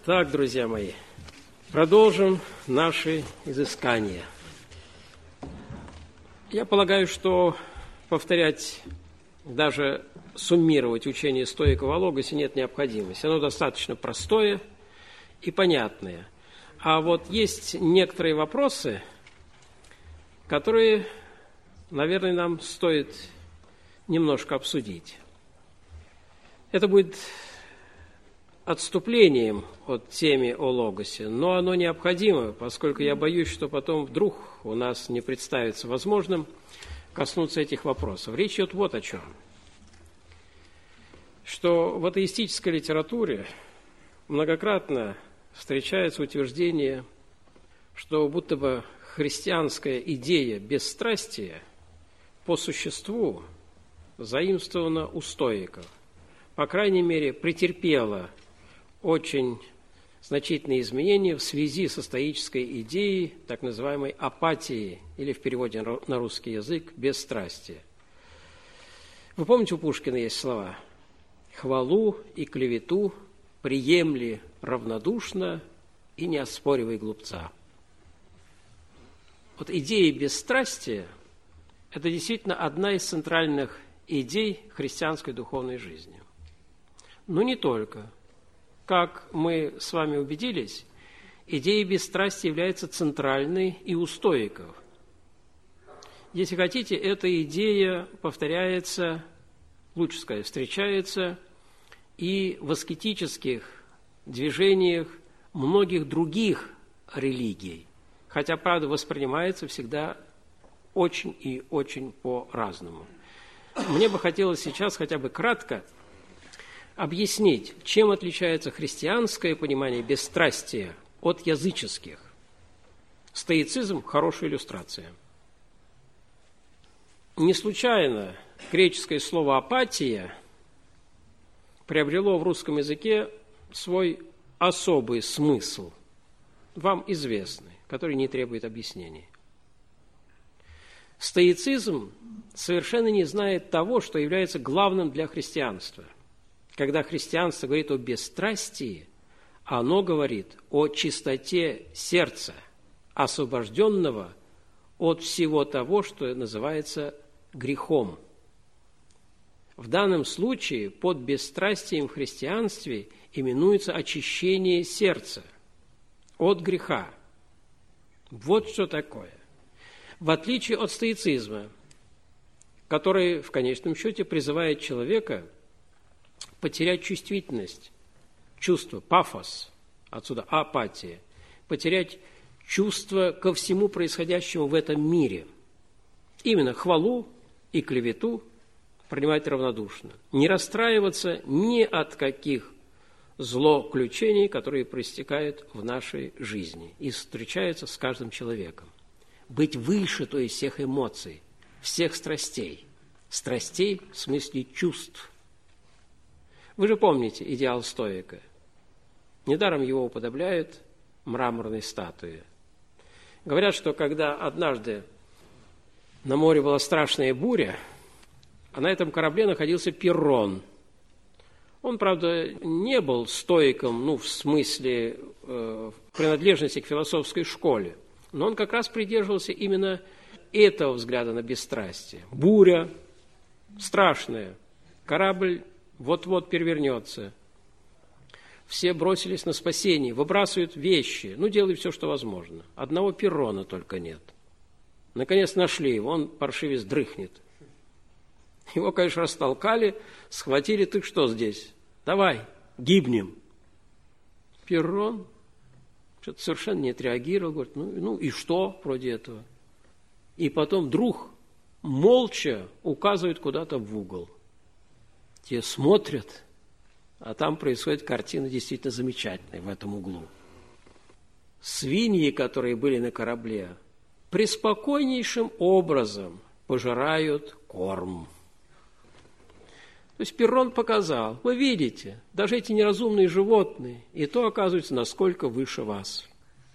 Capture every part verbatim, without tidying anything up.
Так, друзья мои, продолжим наши изыскания. Я полагаю, что повторять, даже суммировать учение стоиков о логосе нет необходимости. Оно достаточно простое и понятное. А вот есть некоторые вопросы, которые, наверное, нам стоит немножко обсудить. Это будет отступлением от темы о логосе, но оно необходимо, поскольку я боюсь, что потом вдруг у нас не представится возможным коснуться этих вопросов. Речь идет вот о чем. Что в атеистической литературе многократно встречается утверждение, что будто бы христианская идея бесстрастия по существу заимствована у стоиков. По крайней мере, претерпела очень значительные изменения в связи со стоической идеей так называемой апатии, или в переводе на русский язык бесстрастия. Вы помните, у Пушкина есть слова: «Хвалу и клевету приемли равнодушно и не оспоривай глупца». Вот идея бесстрастия – это действительно одна из центральных идей христианской духовной жизни. Но не только. Как мы с вами убедились, идея бесстрастия является центральной и у стоиков. Если хотите, эта идея повторяется, лучше сказать, встречается и в аскетических движениях многих других религий, хотя, правда, воспринимается всегда очень и очень по-разному. Мне бы хотелось сейчас хотя бы кратко объяснить, чем отличается христианское понимание бесстрастия от языческих. Стоицизм – хорошая иллюстрация. Не случайно греческое слово «апатия» приобрело в русском языке свой особый смысл, вам известный, который не требует объяснений. Стоицизм совершенно не знает того, что является главным для христианства. Когда христианство говорит о бесстрастии, оно говорит о чистоте сердца, освобожденного от всего того, что называется грехом. В данном случае под бесстрастием в христианстве именуется очищение сердца от греха. Вот что такое. В отличие от стоицизма, который в конечном счете призывает человека потерять чувствительность, чувство, пафос, отсюда апатия, потерять чувство ко всему происходящему в этом мире. Именно хвалу и клевету принимать равнодушно. Не расстраиваться ни от каких злоключений, которые проистекают в нашей жизни и встречаются с каждым человеком. Быть выше, то есть всех эмоций, всех страстей. Страстей в смысле чувств. Вы же помните идеал стоика. Недаром его уподобляют мраморной статуе. Говорят, что когда однажды на море была страшная буря, а на этом корабле находился Пиррон. Он, правда, не был стоиком, ну, в смысле э, принадлежности к философской школе, но он как раз придерживался именно этого взгляда на бесстрастие. Буря страшная, корабль вот-вот перевернется. Все бросились на спасение, выбрасывают вещи, ну, делают все, что возможно. Одного Пиррона только нет. Наконец нашли его, он, паршивец, дрыхнет. Его, конечно, растолкали, схватили, ты что здесь? Давай, гибнем. Пиррон что-то совершенно не отреагировал, говорит, ну, ну и что вроде этого? И потом вдруг молча указывает куда-то в угол. Те смотрят, а там происходит картина действительно замечательная в этом углу. Свиньи, которые были на корабле, преспокойнейшим образом пожирают корм. То есть Пиррон показал, вы видите, даже эти неразумные животные, и то оказывается, насколько выше вас.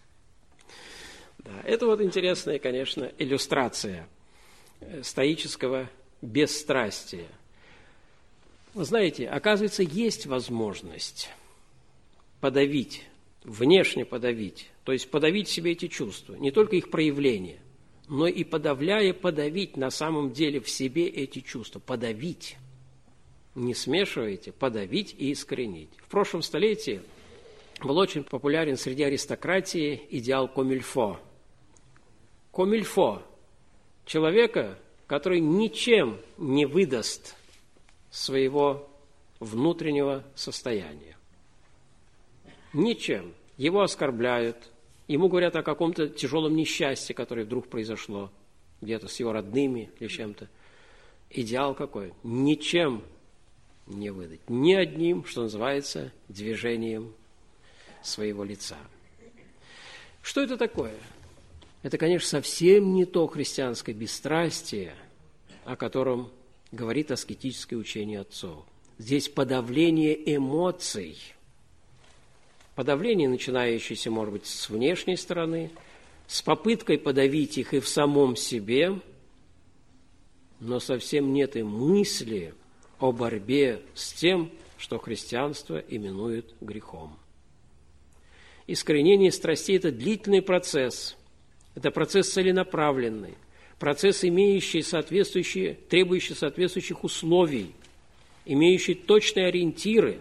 Да, это вот интересная, конечно, иллюстрация стоического бесстрастия. Вы знаете, оказывается, есть возможность подавить внешне подавить, то есть подавить в себе эти чувства, не только их проявление, но и подавляя, подавить на самом деле в себе эти чувства, подавить. Не смешивайте, подавить и искоренить. В прошлом столетии был очень популярен среди аристократии идеал комильфо. Комильфо – человека, который ничем не выдаст своего внутреннего состояния. Ничем. Его оскорбляют, ему говорят о каком-то тяжелом несчастье, которое вдруг произошло, где-то с его родными или чем-то. Идеал какой? Ничем не выдать. Ни одним, что называется, движением своего лица. Что это такое? Это, конечно, совсем не то христианское бесстрастие, о котором говорит аскетическое учение отцов. Здесь подавление эмоций. Подавление, начинающееся, может быть, с внешней стороны, с попыткой подавить их и в самом себе, но совсем нет и мысли о борьбе с тем, что христианство именует грехом. Искоренение страстей – это длительный процесс, это процесс целенаправленный, процесс, имеющий соответствующие, требующий соответствующих условий, имеющий точные ориентиры,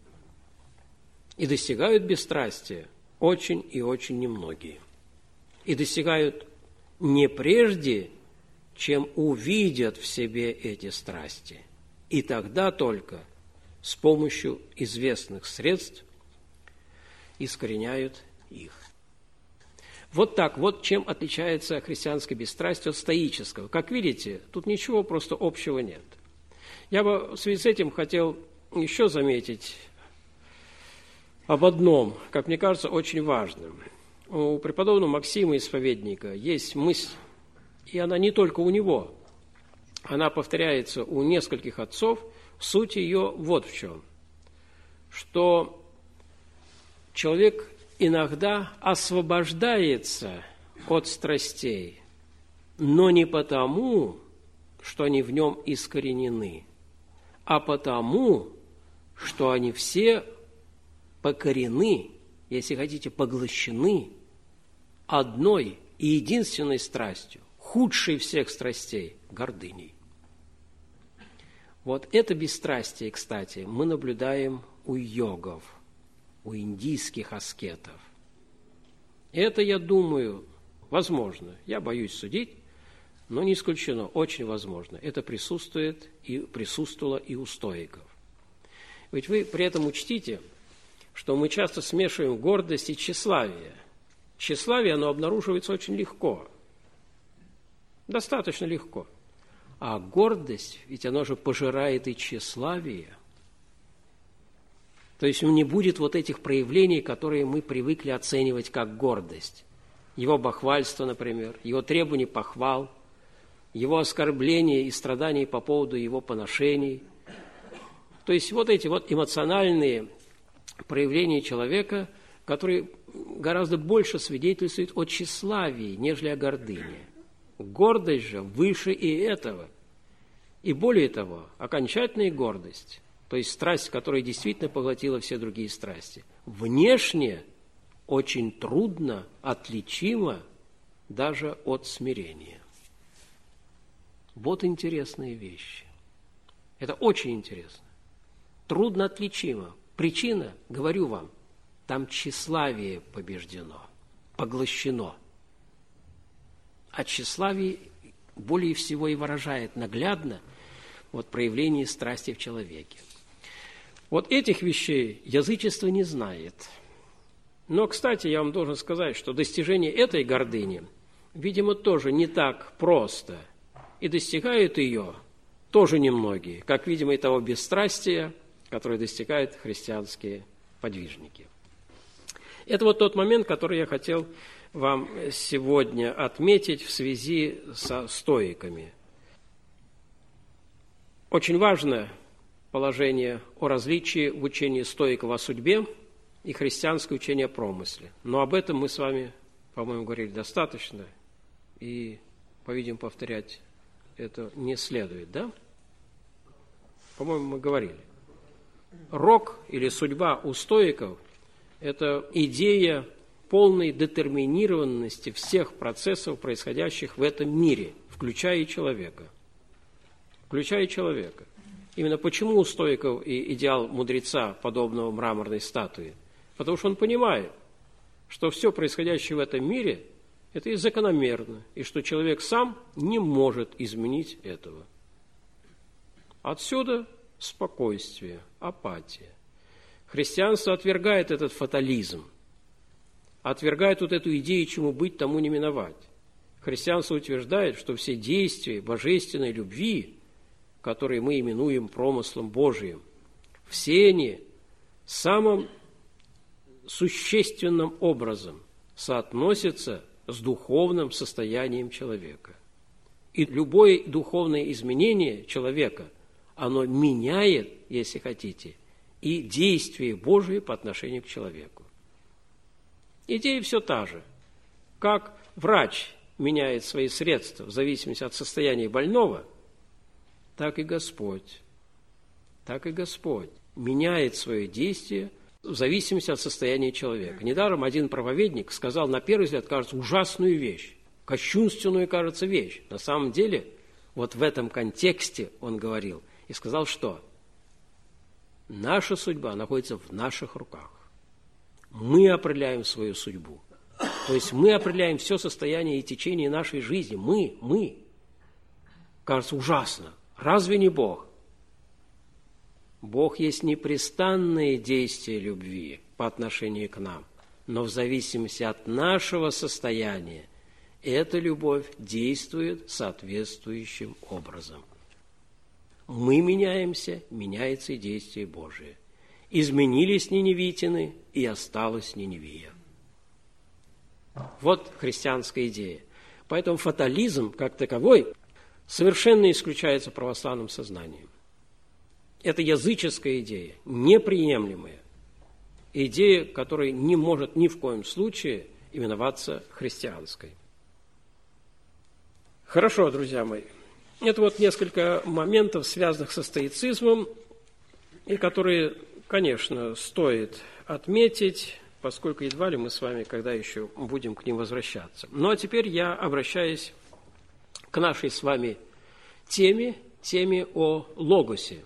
и достигают бесстрастия очень и очень немногие. И достигают не прежде, чем увидят в себе эти страсти, и тогда только с помощью известных средств искореняют их. Вот так, вот чем отличается христианское бесстрастие от стоического. Как видите, тут ничего просто общего нет. Я бы в связи с этим хотел еще заметить об одном, как мне кажется, очень важным. У преподобного Максима Исповедника есть мысль, и она не только у него, она повторяется у нескольких отцов. Суть ее вот в чем, что человек иногда освобождается от страстей, но не потому, что они в нем искоренены, а потому, что они все покорены, если хотите, поглощены одной и единственной страстью, худшей всех страстей – гордыней. Вот это бесстрастие, кстати, мы наблюдаем у йогов, у индийских аскетов. Это, я думаю, возможно. Я боюсь судить, но не исключено, очень возможно. Это присутствует и присутствовало и у стоиков. Ведь вы при этом учтите, что мы часто смешиваем гордость и тщеславие. Тщеславие, оно обнаруживается очень легко, достаточно легко. А гордость, ведь оно же пожирает и тщеславие. То есть не будет вот этих проявлений, которые мы привыкли оценивать как гордость. Его бахвальство, например, его требование похвал, его оскорбления и страдания по поводу его поношений. То есть вот эти вот эмоциональные проявления человека, которые гораздо больше свидетельствуют о тщеславии, нежели о гордыне. Гордость же выше и этого. И более того, окончательная гордость, то есть страсть, которая действительно поглотила все другие страсти, внешне очень трудно отличима даже от смирения. Вот интересные вещи. Это очень интересно. Трудно отличимо. Причина, говорю вам, там тщеславие побеждено, поглощено. А тщеславие более всего и выражает наглядно вот проявление страсти в человеке. Вот этих вещей язычество не знает. Но, кстати, я вам должен сказать, что достижение этой гордыни, видимо, тоже не так просто. И достигают ее тоже немногие, как, видимо, и того бесстрастия, которое достигают христианские подвижники. Это вот тот момент, который я хотел вам сегодня отметить в связи со стоиками. Очень важно положение о различии в учении стоиков о судьбе и христианское учение о промысле. Но об этом мы с вами, по-моему, говорили достаточно, и, по-видимому, повторять это не следует, да? По-моему, мы говорили. Рок или судьба у стоиков Это идея полной детерминированности всех процессов, происходящих в этом мире, включая и человека. Включая и человека. Именно почему у стоиков и идеал мудреца, подобного мраморной статуе? Потому что он понимает, что все происходящее в этом мире – это и закономерно, и что человек сам не может изменить этого. Отсюда спокойствие, апатия. Христианство отвергает этот фатализм, отвергает вот эту идею, чему быть, тому не миновать. Христианство утверждает, что все действия божественной любви, которые мы именуем промыслом Божиим, все они самым существенным образом соотносятся с духовным состоянием человека. И любое духовное изменение человека, оно меняет, если хотите, и действие Божие по отношению к человеку. Идея все та же. Как врач меняет свои средства в зависимости от состояния больного, так и Господь, так и Господь меняет свое действие в зависимости от состояния человека. Недаром один проповедник сказал, на первый взгляд, кажется, ужасную вещь, кощунственную, кажется, вещь. На самом деле, вот в этом контексте он говорил и сказал, что наша судьба находится в наших руках. Мы определяем свою судьбу. То есть мы определяем все состояние и течение нашей жизни. Мы, мы. Кажется, ужасно. Разве не Бог? Бог есть непрестанное действие любви по отношению к нам, но в зависимости от нашего состояния эта любовь действует соответствующим образом. Мы меняемся, меняется и действие Божие. Изменились ниневитяне, и осталась Ниневия. Вот христианская идея. Поэтому фатализм, как таковой, совершенно исключается православным сознанием. Это языческая идея, неприемлемая. Идея, которая не может ни в коем случае именоваться христианской. Хорошо, друзья мои. Это вот несколько моментов, связанных со стоицизмом, и которые, конечно, стоит отметить, поскольку едва ли мы с вами когда еще будем к ним возвращаться. Ну, а теперь я обращаюсь к нашей с вами теме, теме о логосе.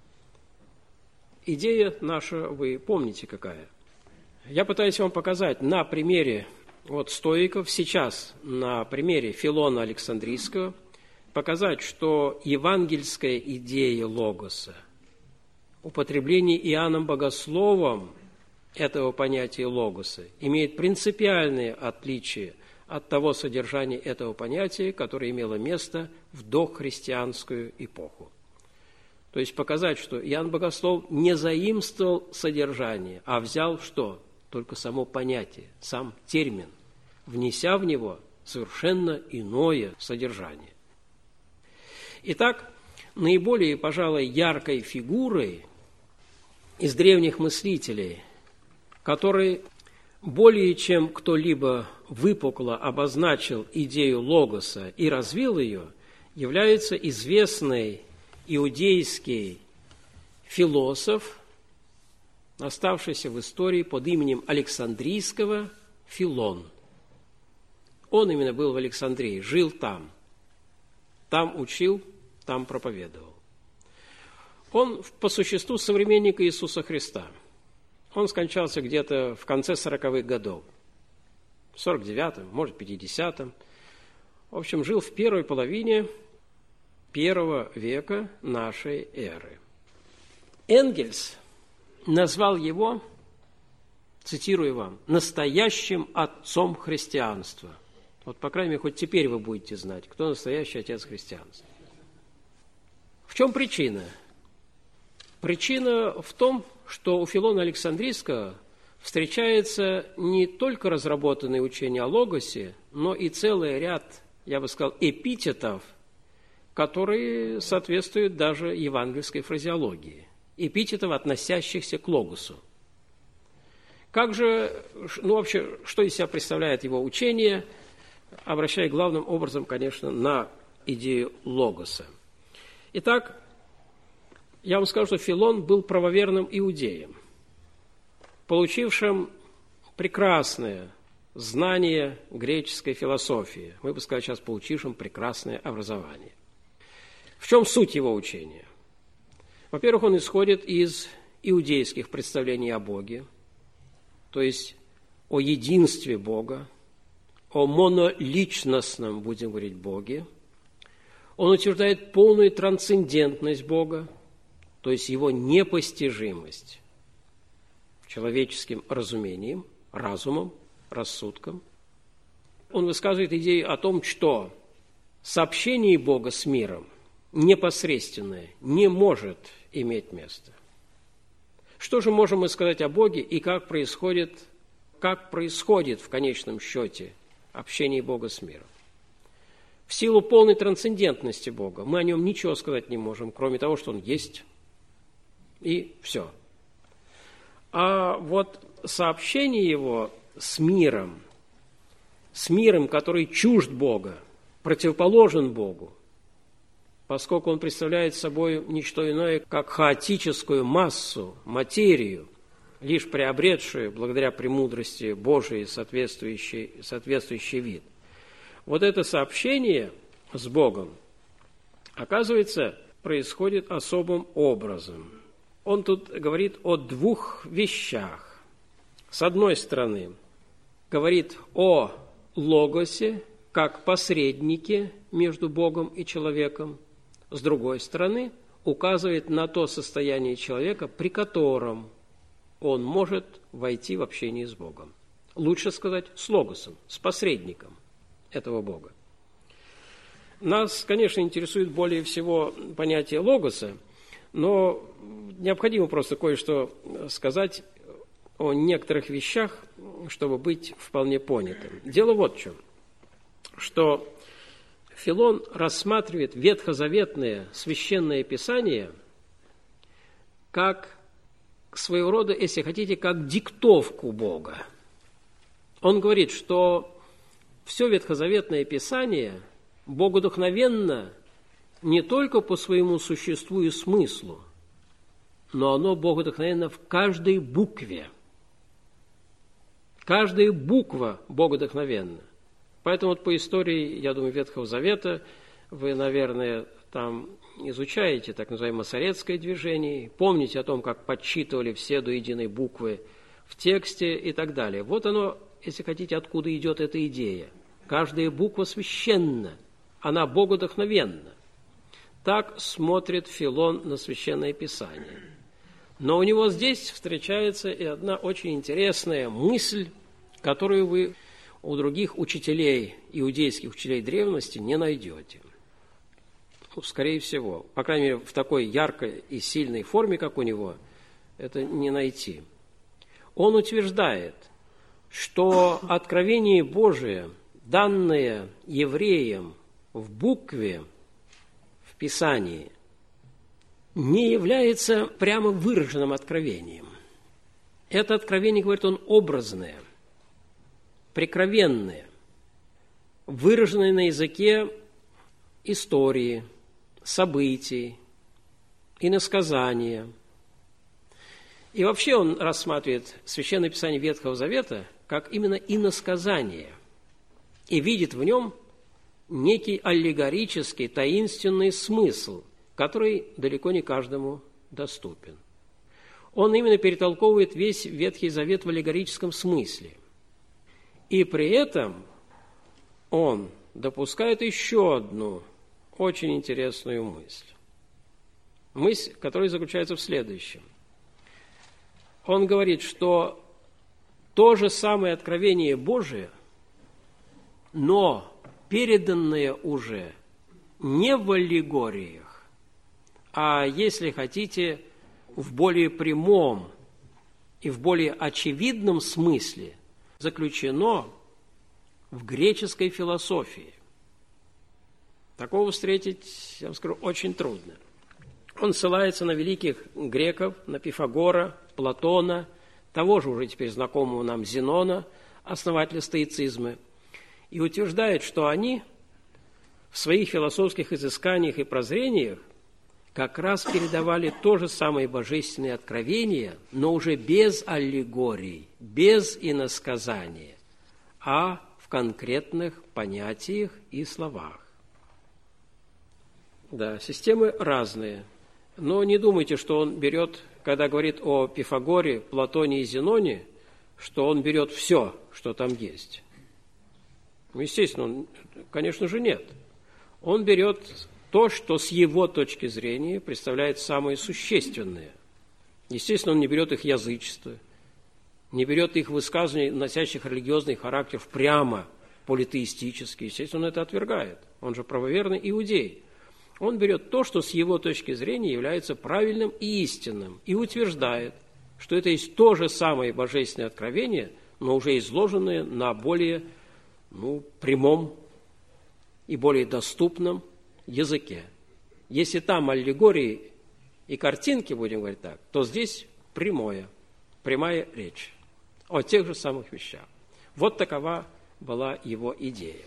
Идея наша, вы помните какая? Я пытаюсь вам показать на примере вот, стоиков, сейчас на примере Филона Александрийского, показать, что евангельская идея логоса, употребление Иоанном Богословом этого понятия логоса, имеет принципиальное отличие от того содержания этого понятия, которое имело место в дохристианскую эпоху. То есть показать, что Иоанн Богослов не заимствовал содержание, а взял что? Только само понятие, сам термин, внеся в него совершенно иное содержание. Итак, наиболее, пожалуй, яркой фигурой из древних мыслителей, который более чем кто-либо выпукло обозначил идею логоса и развил ее, является известный иудейский философ, оставшийся в истории под именем Александрийского Филон. Он именно был в Александрии, жил там, там учил, там проповедовал. Он по существу современник Иисуса Христа. Он скончался где-то в конце сороковых годов, в сорок девятом, может, пятидесятом. В общем, жил в первой половине первого века нашей эры. Энгельс назвал его, цитирую вам, настоящим отцом христианства. Вот, по крайней мере, хоть теперь вы будете знать, кто настоящий отец христианства. В чем причина? Причина в том, что у Филона Александрийского встречается не только разработанное учение о логосе, но и целый ряд, я бы сказал, эпитетов, которые соответствуют даже евангельской фразеологии, эпитетов, относящихся к логосу. Как же, ну вообще, что из себя представляет его учение, обращая главным образом, конечно, на идею логоса. Итак, я вам скажу, что Филон был правоверным иудеем, получившим прекрасное знание греческой философии. Мы бы сказали, сейчас получившим прекрасное образование. В чем суть его учения? Во-первых, он исходит из иудейских представлений о Боге, то есть о единстве Бога, о моноличностном, будем говорить, Боге. Он утверждает полную трансцендентность Бога, то есть его непостижимость человеческим разумением, разумом, рассудком. Он высказывает идею о том, что сообщение Бога с миром непосредственное не может иметь места. Что же можем мы сказать о Боге и как происходит, как происходит в конечном счете общение Бога с миром? В силу полной трансцендентности Бога мы о нем ничего сказать не можем, кроме того, что он есть, и все. А вот сообщение его с миром, с миром, который чужд Бога, противоположен Богу, поскольку он представляет собой не что иное, как хаотическую массу, материю, лишь приобретшую, благодаря премудрости Божией, соответствующий, соответствующий вид. Вот это сообщение с Богом, оказывается, происходит особым образом. Он тут говорит о двух вещах. С одной стороны, говорит о логосе, как посреднике между Богом и человеком. С другой стороны, указывает на то состояние человека, при котором он может войти в общение с Богом. Лучше сказать, с логосом, с посредником этого Бога. Нас, конечно, интересует более всего понятие логоса, но необходимо просто кое-что сказать о некоторых вещах, чтобы быть вполне понятым. Дело вот в чем, что Филон рассматривает ветхозаветное священное писание как своего рода, если хотите, как диктовку Бога. Он говорит, что все ветхозаветное писание богодухновенно не только по своему существу и смыслу, но оно богодухновенно в каждой букве. Каждая буква богодухновенна. Поэтому вот по истории, я думаю, Ветхого Завета вы, наверное, там изучаете так называемое масоретское движение, помните о том, как подсчитывали все до единой буквы в тексте и так далее. Вот оно, если хотите, откуда идет эта идея. Каждая буква священна, она богодухновенна. Так смотрит Филон на Священное Писание. Но у него здесь встречается и одна очень интересная мысль, которую вы у других учителей, иудейских учителей древности, не найдете. Ну, скорее всего, по крайней мере, в такой яркой и сильной форме, как у него, это не найти. Он утверждает, что откровение Божие, данное евреям в букве, в Писании, не является прямо выраженным откровением. Это откровение, говорит он, образное, прикровенное, выраженное на языке истории, событий, иносказания. И вообще он рассматривает Священное Писание Ветхого Завета как именно иносказание и видит в нем некий аллегорический, таинственный смысл, который далеко не каждому доступен. Он именно перетолковывает весь Ветхий Завет в аллегорическом смысле. И при этом он допускает еще одну очень интересную мысль. Мысль, которая заключается в следующем. Он говорит, что то же самое откровение Божие, но переданное уже не в аллегориях, а, если хотите, в более прямом и в более очевидном смысле заключено в греческой философии. Такого встретить, я вам скажу, очень трудно. Он ссылается на великих греков, на Пифагора, Платона, того же уже теперь знакомого нам Зенона, основателя стоицизма, и утверждает, что они в своих философских изысканиях и прозрениях как раз передавали то же самое божественное откровение, но уже без аллегорий, без иносказания, а в конкретных понятиях и словах. Да, системы разные, но не думайте, что он берет, когда говорит о Пифагоре, Платоне и Зеноне, что он берет все, что там есть. Ну, естественно, он, конечно же, нет. Он берет то, что с его точки зрения представляет самое существенное. Естественно, он не берет их язычество, не берет их высказываний, носящих религиозный характер прямо политеистический. Естественно, он это отвергает. Он же правоверный иудей. Он берет то, что с его точки зрения является правильным и истинным, и утверждает, что это есть то же самое божественное откровение, но уже изложенное на более ну, прямом и более доступном языке. Если там аллегории и картинки, будем говорить так, то здесь прямое, прямая речь о тех же самых вещах. Вот такова была его идея.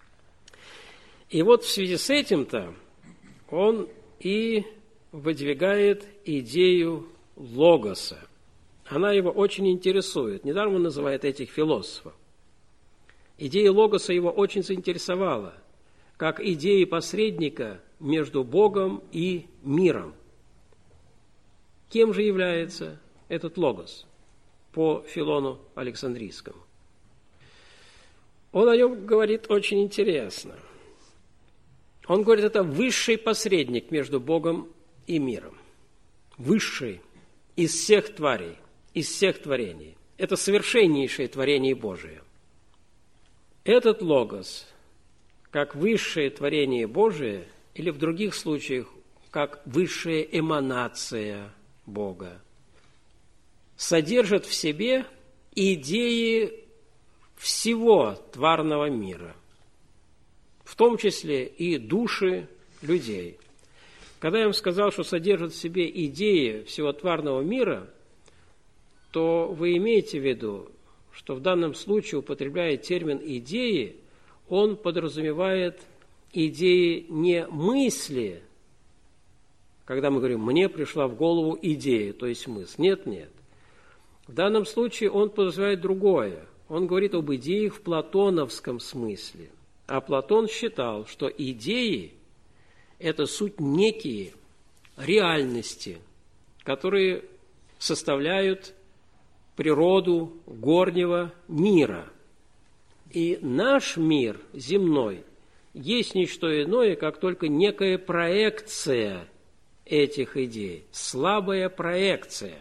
И вот в связи с этим-то он и выдвигает идею логоса. Она его очень интересует. Недаром он называет этих философов. Идея логоса его очень заинтересовала, как идея посредника между Богом и миром. Кем же является этот логос по Филону Александрийскому? Он о нем говорит очень интересно. Он говорит, это высший посредник между Богом и миром. Высший из всех тварей, из всех творений. Это совершеннейшее творение Божие. Этот логос, как высшее творение Божие, или в других случаях, как высшая эманация Бога, содержит в себе идеи всего тварного мира, в том числе и души людей. Когда я вам сказал, что содержит в себе идеи всего тварного мира, то вы имеете в виду, что в данном случае, употребляя термин «идеи», он подразумевает идеи не мысли, когда мы говорим «мне пришла в голову идея», то есть мысль. Нет, нет. В данном случае он подразумевает другое. Он говорит об идеях в платоновском смысле. А Платон считал, что идеи – это суть некие реальности, которые составляют природу горнего мира. И наш мир земной есть не что иное, как только некая проекция этих идей, слабая проекция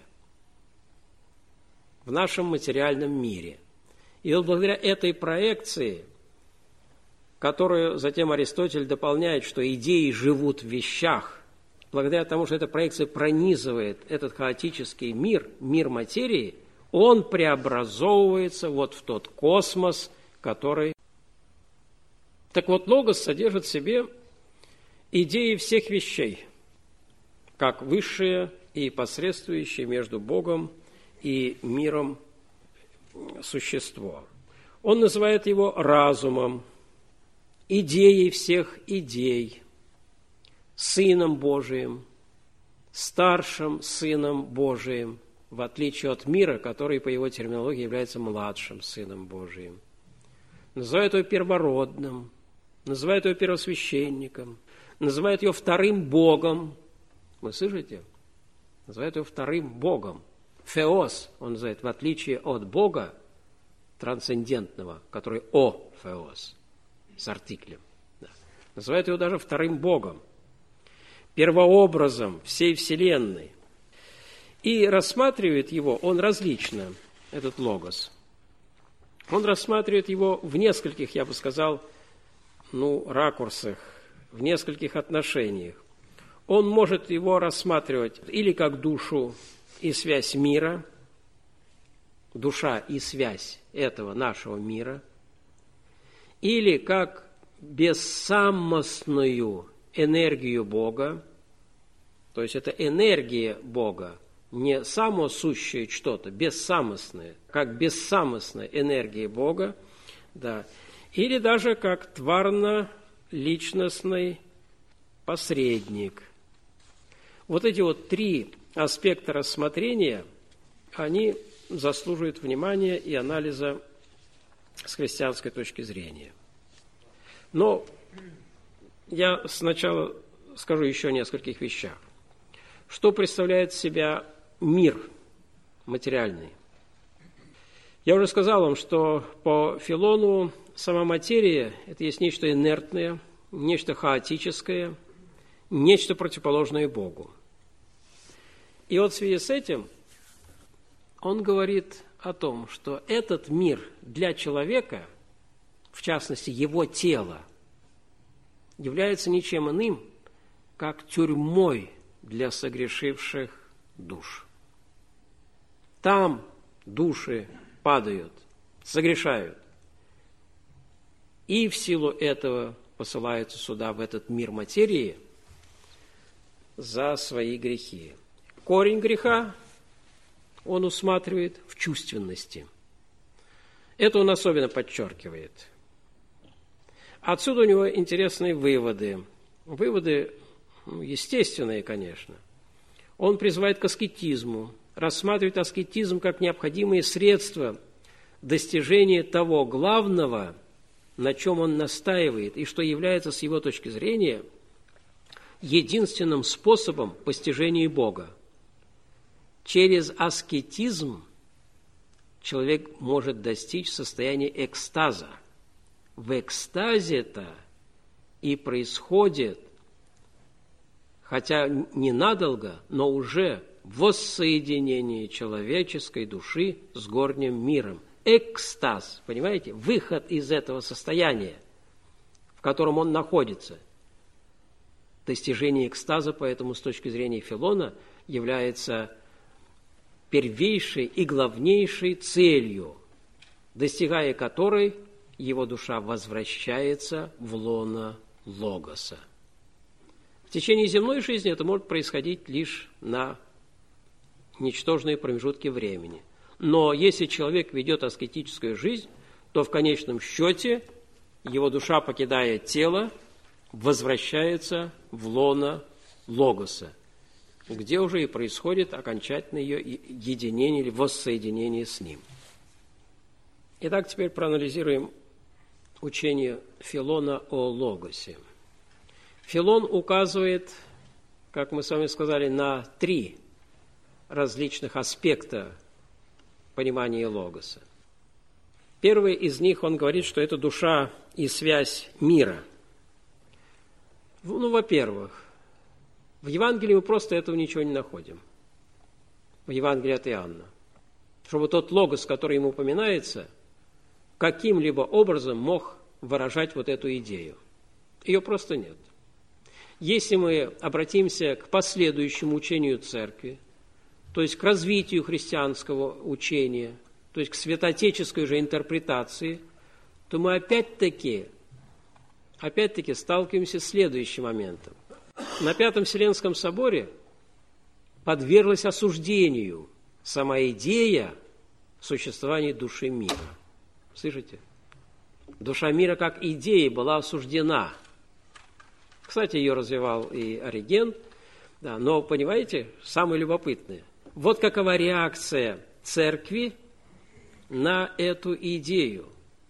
в нашем материальном мире. И вот благодаря этой проекции, которую затем Аристотель дополняет, что идеи живут в вещах, благодаря тому, что эта проекция пронизывает этот хаотический мир, мир материи, он преобразовывается вот в тот космос, который... Так вот, логос содержит в себе идеи всех вещей, как высшее и посредствующее между Богом и миром существо. Он называет его разумом, идеей всех идей, Сыном Божиим, старшим Сыном Божиим, в отличие от мира, который, по его терминологии, является младшим Сыном Божиим. Называют его первородным, называют его первосвященником, называют его вторым Богом. Вы слышите? Называют его вторым Богом. Феос он называет, в отличие от Бога трансцендентного, который о Феос, с артиклем. Да. Называют его даже вторым Богом, первообразом всей Вселенной. И рассматривает его он различно, этот логос. Он рассматривает его в нескольких, я бы сказал, ну, ракурсах, в нескольких отношениях. Он может его рассматривать или как душу и связь мира, душа и связь этого нашего мира, или как бессамостную энергию Бога, то есть это энергия Бога, не самосущее что-то, бессамостное, как бессамостная энергия Бога, да, или даже как тварно-личностный посредник. Вот эти вот три аспекта рассмотрения, они заслуживают внимания и анализа с христианской точки зрения. Но я сначала скажу еще о нескольких вещах. Что представляет себя мир материальный? Я уже сказал вам, что по Филону сама материя – это есть нечто инертное, нечто хаотическое, нечто противоположное Богу. И вот в связи с этим он говорит о том, что этот мир для человека, в частности его тело, является ничем иным, как тюрьмой для согрешивших душ. Там души падают, согрешают, и в силу этого посылаются сюда, в этот мир материи, за свои грехи. Корень греха он усматривает в чувственности. Это он особенно подчеркивает. Отсюда у него интересные выводы. Выводы ну, естественные, конечно. Он призывает к аскетизму, рассматривает аскетизм как необходимое средство достижения того главного, на чем он настаивает, и что является, с его точки зрения, единственным способом постижения Бога. Через аскетизм человек может достичь состояния экстаза. В экстазе-то и происходит, хотя ненадолго, но уже воссоединение человеческой души с горним миром. Экстаз, понимаете? Выход из этого состояния, в котором он находится. Достижение экстаза, поэтому, с точки зрения Филона, является первейшей и главнейшей целью, достигая которой его душа возвращается в лоно Логоса. В течение земной жизни это может происходить лишь на ничтожные промежутки времени. Но если человек ведет аскетическую жизнь, то в конечном счете его душа, покидая тело, возвращается в лоно Логоса, где уже и происходит окончательное ее единение или воссоединение с ним. Итак, теперь проанализируем учение Филона о Логосе. Филон указывает, как мы с вами сказали, на три различных аспекта понимания Логоса. Первый из них, он говорит, что это душа и связь мира. Ну, во-первых, в Евангелии мы просто этого ничего не находим. В Евангелии от Иоанна. Чтобы тот Логос, который ему упоминается, каким-либо образом мог выражать вот эту идею. Ее просто нет. Если мы обратимся к последующему учению Церкви, то есть к развитию христианского учения, то есть к святоотеческой же интерпретации, то мы опять-таки, опять-таки сталкиваемся с следующим моментом. На Пятом Вселенском соборе подверглась осуждению сама идея существования души мира. Слышите? Душа мира как идея была осуждена. Кстати, ее развивал и Ориген. Да, но, понимаете, самое любопытное. Вот какова реакция Церкви на эту идею.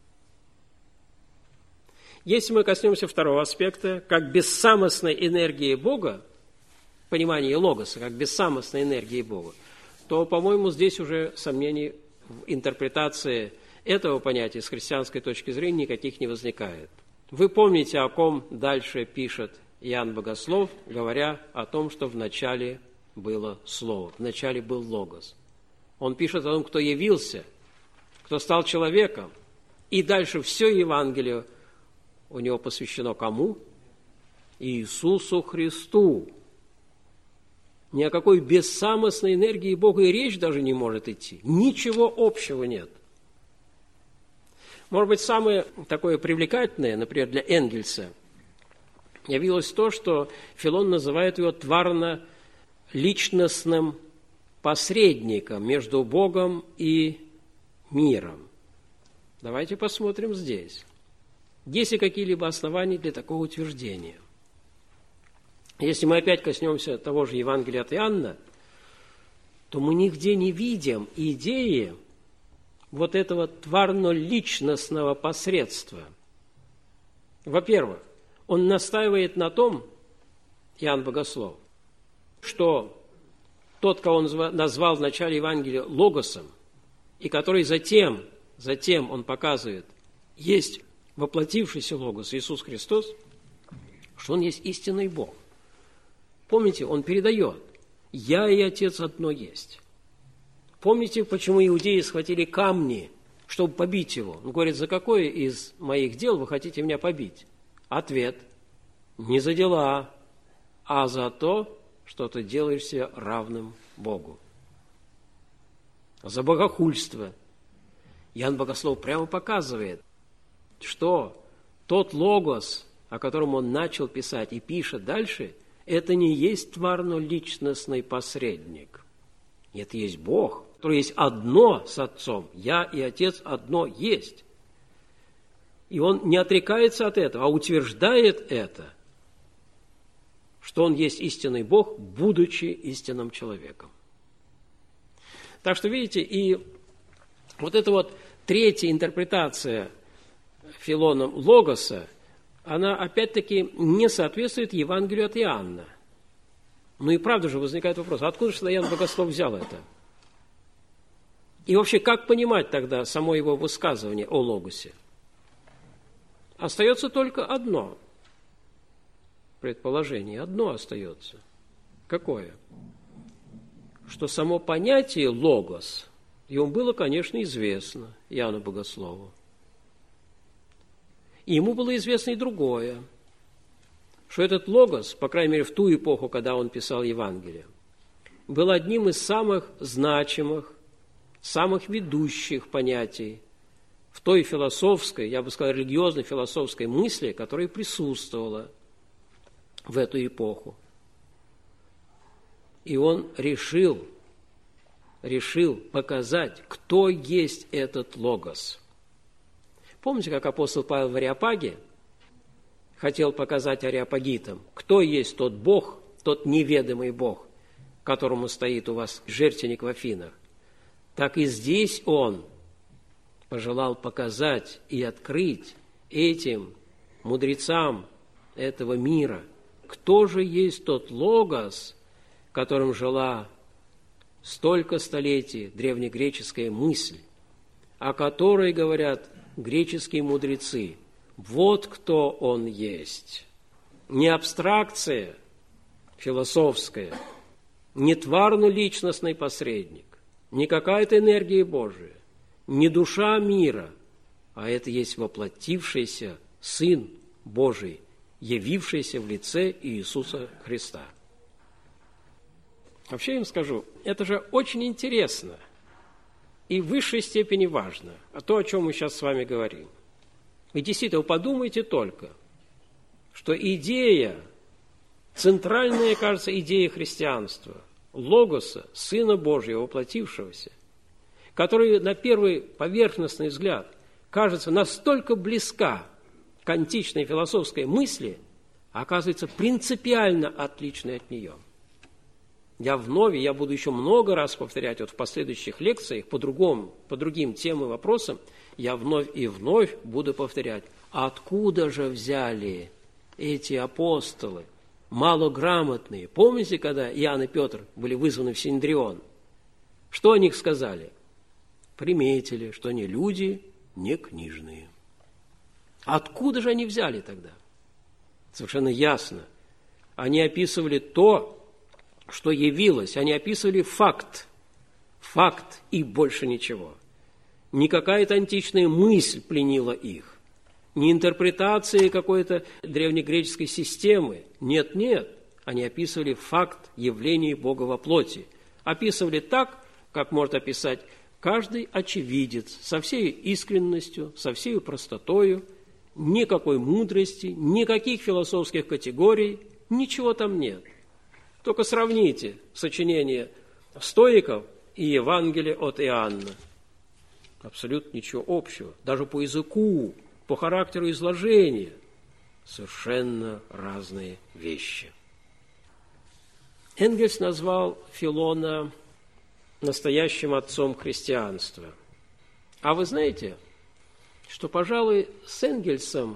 Если мы коснемся второго аспекта, как бессамостной энергии Бога, понимание Логоса, как бессамостной энергии Бога, то, по-моему, здесь уже сомнений в интерпретации этого понятия с христианской точки зрения никаких не возникает. Вы помните, о ком дальше пишет Иоанн Богослов, говоря о том, что в начале было Слово, в начале был Логос. Он пишет о том, кто явился, кто стал человеком, и дальше все Евангелие у него посвящено кому? Иисусу Христу. Ни о какой бессамостной энергии Бога и речь даже не может идти. Ничего общего нет. Может быть, самое такое привлекательное, например, для Энгельса, явилось то, что Филон называет его тварно-личностным посредником между Богом и миром. Давайте посмотрим здесь. Есть ли какие-либо основания для такого утверждения? Если мы опять коснемся того же Евангелия от Иоанна, то мы нигде не видим идеи вот этого тварно-личностного посредства. Во-первых, он настаивает на том, Иоанн Богослов, что тот, кого он назвал в начале Евангелия Логосом, и который затем, затем он показывает, есть воплотившийся Логос Иисус Христос, что он есть истинный Бог. Помните, он передает: «Я и Отец одно есть». Помните, почему иудеи схватили камни, чтобы побить его? Он говорит: за какое из моих дел вы хотите меня побить? Ответ: не за дела, а за то, что ты делаешься равным Богу. За богохульство. Иоанн Богослов прямо показывает, что тот Логос, о котором он начал писать и пишет дальше, это не есть тварно-личностный посредник. Это есть Бог, который есть одно с Отцом. Я и Отец одно есть. И он не отрекается от этого, а утверждает это, что он есть истинный Бог, будучи истинным человеком. Так что, видите, и вот эта вот третья интерпретация Филоном Логоса, она опять-таки не соответствует Евангелию от Иоанна. Ну и правда же возникает вопрос: откуда же Иоанн Богослов взял это? И вообще, как понимать тогда само его высказывание о Логосе? Остается только одно предположение, одно остается. Какое? Что само понятие «логос», ему было, конечно, известно Иоанну Богослову. И ему было известно и другое, что этот логос, по крайней мере, в ту эпоху, когда он писал Евангелие, был одним из самых значимых, самых ведущих понятий в той философской, я бы сказал, религиозно-философской мысли, которая присутствовала в эту эпоху. И он решил, решил показать, кто есть этот логос. Помните, как апостол Павел в Ареопаге хотел показать ареопагитам, кто есть тот Бог, тот неведомый Бог, которому стоит у вас жертвенник в Афинах? Так и здесь он пожелал показать и открыть этим мудрецам этого мира, кто же есть тот логос, которым жила столько столетий древнегреческая мысль, о которой говорят греческие мудрецы. Вот кто он есть. Не абстракция философская, не тварно-личностный посредник, не какая-то энергия Божия, не душа мира, а это есть воплотившийся Сын Божий, явившийся в лице Иисуса Христа. Вообще, я им скажу, это же очень интересно и в высшей степени важно, а то, о чем мы сейчас с вами говорим. И действительно, подумайте только, что идея, центральная, кажется, идея христианства, Логоса, Сына Божьего, воплотившегося, который на первый поверхностный взгляд кажется настолько близка к античной философской мысли, а оказывается принципиально отличной от нее. Я вновь, я буду еще много раз повторять вот в последующих лекциях по, другому, по другим темам и вопросам, я вновь и вновь буду повторять, откуда же взяли эти апостолы, малограмотные. Помните, когда Иоанн и Петр были вызваны в Синедрион? Что о них сказали? Приметили, что они люди не книжные. Откуда же они взяли тогда? Совершенно ясно. Они описывали то, что явилось. Они описывали факт. Факт и больше ничего. Не какая-то античная мысль пленила их. Не интерпретация какой-то древнегреческой системы. Нет, нет. Они описывали факт явления Бога во плоти. Описывали так, как может описать каждый очевидец, со всей искренностью, со всей простотою, никакой мудрости, никаких философских категорий, ничего там нет. Только сравните сочинение стоиков и Евангелие от Иоанна. Абсолютно ничего общего. Даже по языку, по характеру изложения совершенно разные вещи. Энгельс назвал Филона настоящим отцом христианства. А вы знаете, что, пожалуй, с Энгельсом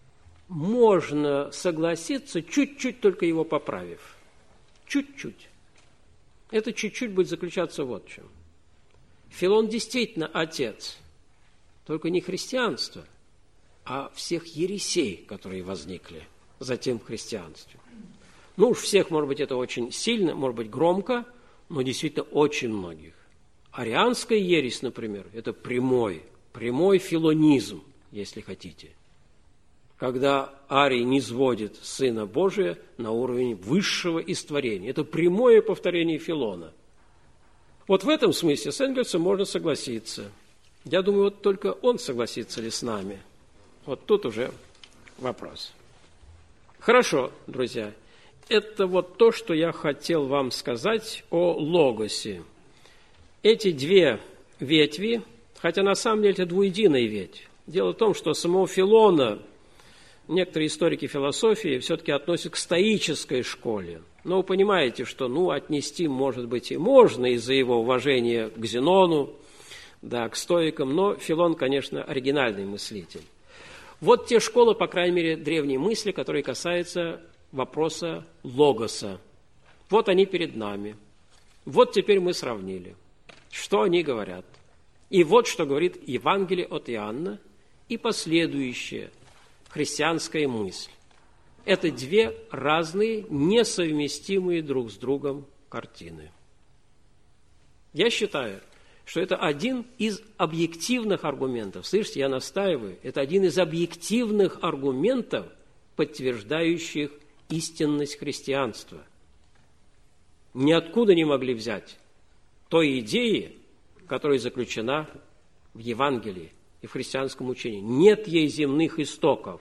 можно согласиться, чуть-чуть только его поправив. Чуть-чуть. Это чуть-чуть будет заключаться вот в чем. Филон действительно отец, только не христианства, а всех ересей, которые возникли затем в христианстве. Ну уж всех, может быть, это очень сильно, может быть, громко, но действительно очень многих. Арианская ересь, например, это прямой, прямой филонизм, если хотите, когда Арий низводит Сына Божия на уровень высшего из творений. Это прямое повторение Филона. Вот в этом смысле с Энгельсом можно согласиться. Я думаю, вот только он согласится ли с нами. Вот тут уже вопрос. Хорошо, друзья. Это вот то, что я хотел вам сказать о логосе. Эти две ветви, хотя на самом деле это двуединая ветвь. Дело в том, что самого Филона некоторые историки философии все-таки относят к стоической школе. Но вы понимаете, что ну, отнести, может быть, и можно из-за его уважения к Зенону, да, к стоикам, но Филон, конечно, оригинальный мыслитель. Вот те школы, по крайней мере, древней мысли, которые касаются вопроса логоса. Вот они перед нами. Вот теперь мы сравнили, что они говорят. И вот что говорит Евангелие от Иоанна и последующая христианская мысль. Это две разные, несовместимые друг с другом картины. Я считаю, что это один из объективных аргументов. Слышите, я настаиваю, это один из объективных аргументов, подтверждающих истинность христианства. Ниоткуда не могли взять той идеи, которая заключена в Евангелии и в христианском учении. Нет ей земных истоков.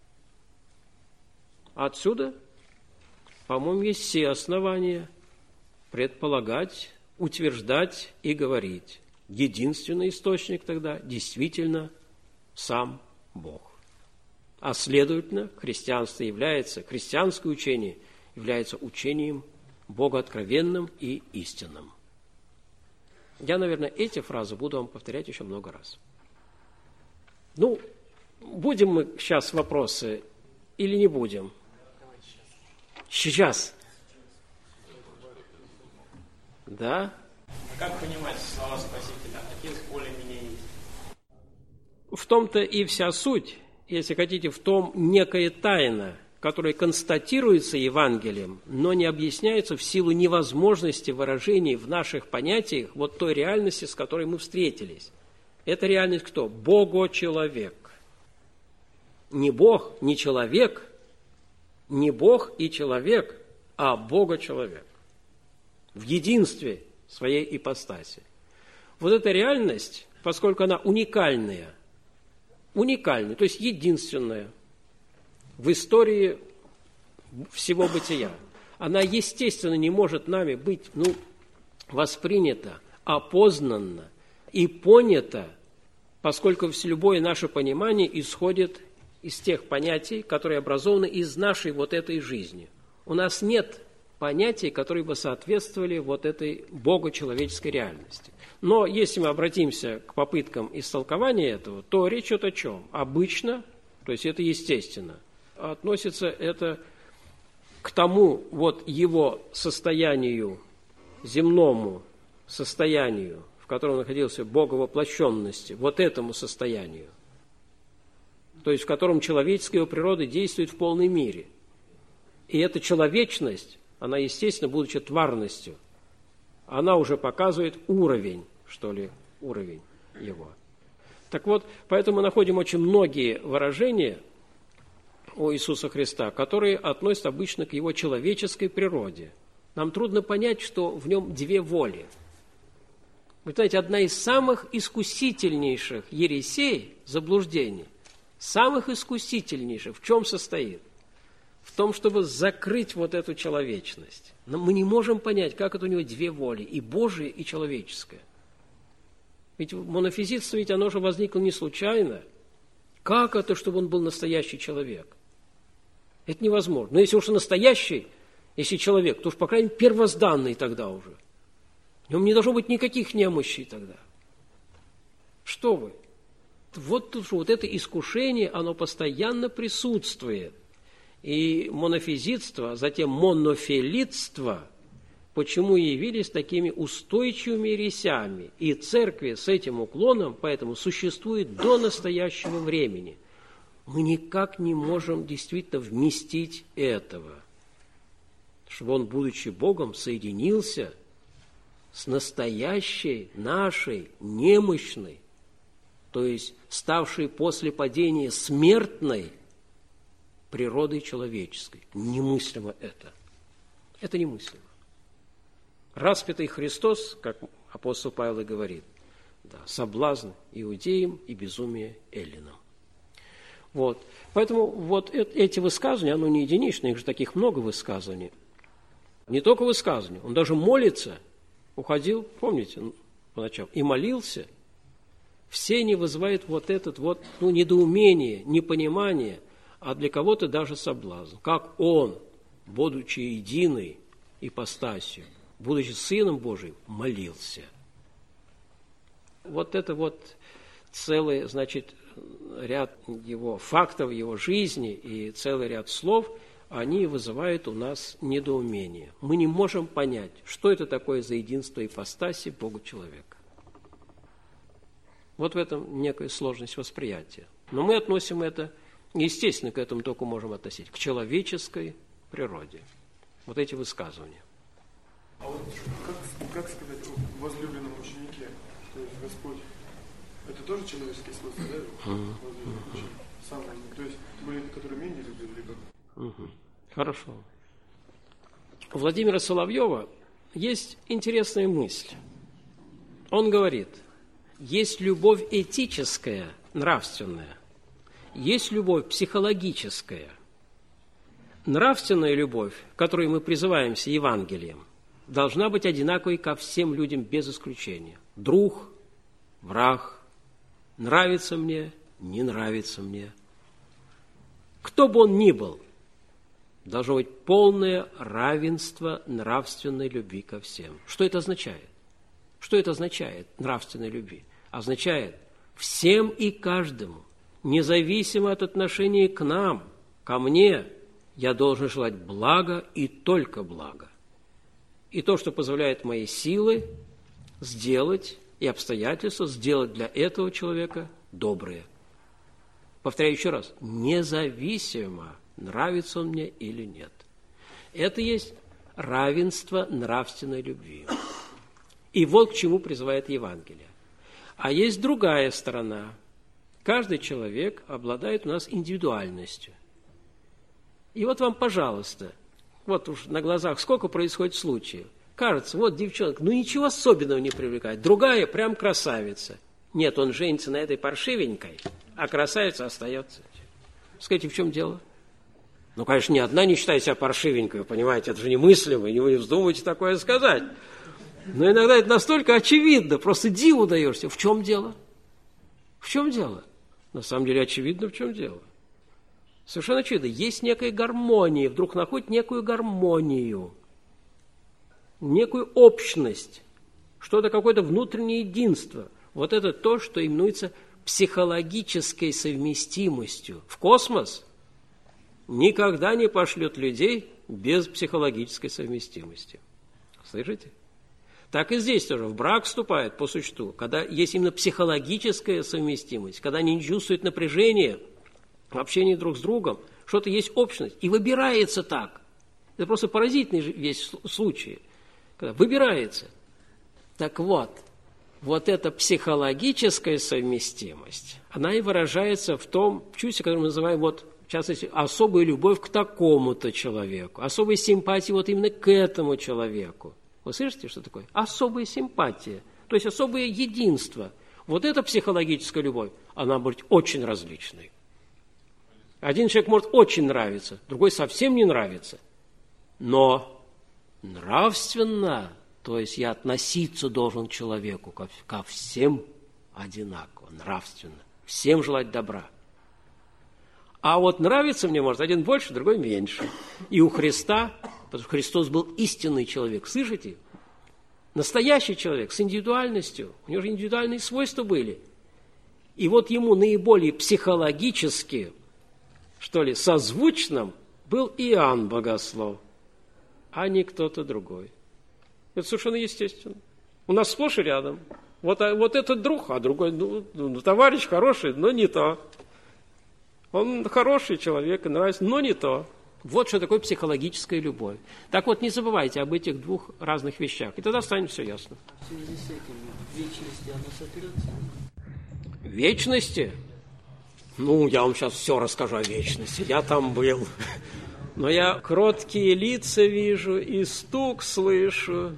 Отсюда, по-моему, есть все основания предполагать, утверждать и говорить. Единственный источник тогда действительно сам Бог. А следовательно, христианство является, христианское учение является учением богооткровенным и истинным. Я, наверное, эти фразы буду вам повторять еще много раз. Ну, будем мы сейчас вопросы или не будем? Сейчас. Да? А как понимать слова Спасителя? Отец более меня есть. В том-то и вся суть, если хотите, в том некая тайна, которая констатируется Евангелием, но не объясняется в силу невозможности выражений в наших понятиях вот той реальности, с которой мы встретились. Это реальность кто? Бого-человек. Не Бог, не человек, не Бог и человек, а Бога-человек. В единстве своей ипостаси. Вот эта реальность, поскольку она уникальная, уникальная, то есть единственная в истории всего бытия, она, естественно, не может нами быть ну, воспринята, опознана и понята, поскольку любое наше понимание исходит из тех понятий, которые образованы из нашей вот этой жизни. У нас нет понятий, которые бы соответствовали вот этой богочеловеческой реальности. Но если мы обратимся к попыткам истолкования этого, то речь идет о чем? Обычно, то есть это естественно, относится это к тому вот его состоянию, земному состоянию, в котором находился боговоплощенности, вот этому состоянию, то есть в котором человеческая его природа действует в полной мере. И эта человечность, она, естественно, будучи тварностью, она уже показывает уровень, что ли, уровень его. Так вот, поэтому мы находим очень многие выражения у Иисуса Христа, которые относятся обычно к его человеческой природе. Нам трудно понять, что в нем две воли. Вы знаете, одна из самых искусительнейших ересей, заблуждений, самых искусительнейших, в чем состоит? В том, чтобы закрыть вот эту человечность. Но мы не можем понять, как это у него две воли, и Божия, и человеческая. Ведь монофизитство, ведь оно же возникло не случайно. Как это, чтобы он был настоящий человек? Это невозможно. Но если уж он настоящий, Если человек, то уж, по крайней мере, первозданный тогда уже. В нем не должно быть никаких немощей тогда. Что вы? Вот, вот это искушение, оно постоянно присутствует. И монофизитство, затем монофилитство, почему явились такими устойчивыми ересями. И церкви с этим уклоном поэтому существует до настоящего времени. Мы никак не можем действительно вместить этого, чтобы он, будучи Богом, соединился с настоящей нашей немощной, то есть ставшей после падения смертной природой человеческой. Немыслимо это. Это немыслимо. Распятый Христос, как апостол Павел и говорит, да, соблазн иудеям и безумие эллинам. Вот. Поэтому вот эти высказывания, оно не единичное, их же таких много высказываний. Не только высказывания, он даже молится, уходил, помните, поначалу, и молился. Все не вызывают вот этот вот, ну, недоумение, непонимание, а для кого-то даже соблазн. Как он, будучи единой ипостасью, будучи Сыном Божиим, молился. Вот это вот целый, значит, ряд его фактов, его жизни и целый ряд слов, они вызывают у нас недоумение. Мы не можем понять, что это такое за единство ипостаси Бога-человека. Вот в этом некая сложность восприятия. Но мы относим это, естественно, к этому только можем относить, к человеческой природе. Вот эти высказывания. А вот как, как сказать о возлюбленном ученике, то есть Господь, это тоже человеческие свойства, да? Mm-hmm. Сам, то есть были, которые менее любят, либо... Mm-hmm. Хорошо. У Владимира Соловьева есть интересная мысль. Он говорит, есть любовь этическая, нравственная, есть любовь психологическая. Нравственная любовь, которой мы призываемся Евангелием, должна быть одинаковой ко всем людям без исключения. Друг, враг, нравится мне, не нравится мне. Кто бы он ни был, должно быть полное равенство нравственной любви ко всем. Что это означает? Что это означает, нравственной любви? Означает всем и каждому, независимо от отношения к нам, ко мне, я должен желать блага и только блага. И то, что позволяет мои силы сделать, и обстоятельства сделать для этого человека добрые. Повторяю еще раз, независимо, нравится он мне или нет. Это есть равенство нравственной любви. И вот к чему призывает Евангелие. А есть другая сторона. Каждый человек обладает у нас индивидуальностью. И вот вам, пожалуйста, вот уж на глазах сколько происходит случаев. Кажется, вот девчонка, ну ничего особенного не привлекает. Другая прям красавица. Нет, он женится на этой паршивенькой, а красавица остается. Скажите, в чем дело? Ну, конечно, ни одна не считает себя паршивенькой, понимаете, это же немыслимо, и вы не вздумайте такое сказать. Но иногда это настолько очевидно, просто диву даешься. В чем дело? В чем дело? На самом деле очевидно, в чем дело. Совершенно очевидно. Есть некая гармония, вдруг находит некую гармонию, некую общность, что-то, какое-то внутреннее единство. Вот это то, что именуется психологической совместимостью. В космос никогда не пошлет людей без психологической совместимости. Слышите? Так и здесь тоже в брак вступает по существу, когда есть именно психологическая совместимость, когда они не чувствуют напряжения в общении друг с другом, что-то есть общность, и выбирается так. Это просто поразительный весь случай, когда выбирается. Так вот, вот эта психологическая совместимость, она и выражается в том чувстве, которое мы называем, вот, в частности, особая любовь к такому-то человеку, особая симпатия вот именно к этому человеку. Вы слышите, что такое? Особая симпатия, то есть особое единство. Вот эта психологическая любовь, она может быть очень различной. Один человек может очень нравиться, другой совсем не нравится. Но нравственно, то есть я относиться должен к человеку ко, ко всем одинаково, нравственно, всем желать добра. А вот нравится мне может один больше, другой меньше. И у Христа Потому что Христос был истинный человек. Слышите? Настоящий человек с индивидуальностью. У него же индивидуальные свойства были. И вот ему наиболее психологически, что ли, созвучным был Иоанн Богослов, а не кто-то другой. Это совершенно естественно. У нас сплошь и рядом. Вот, вот этот друг, а другой, ну, ну, товарищ хороший, но не то. Он хороший человек, нравится, но не то. Вот что такое психологическая любовь. Так вот, не забывайте об этих двух разных вещах, и тогда станет все ясно. В связи с этим в вечности оно сотрется? В вечности? Ну, я вам сейчас все расскажу о вечности. Я там был. Но я кроткие лица вижу и стук слышу.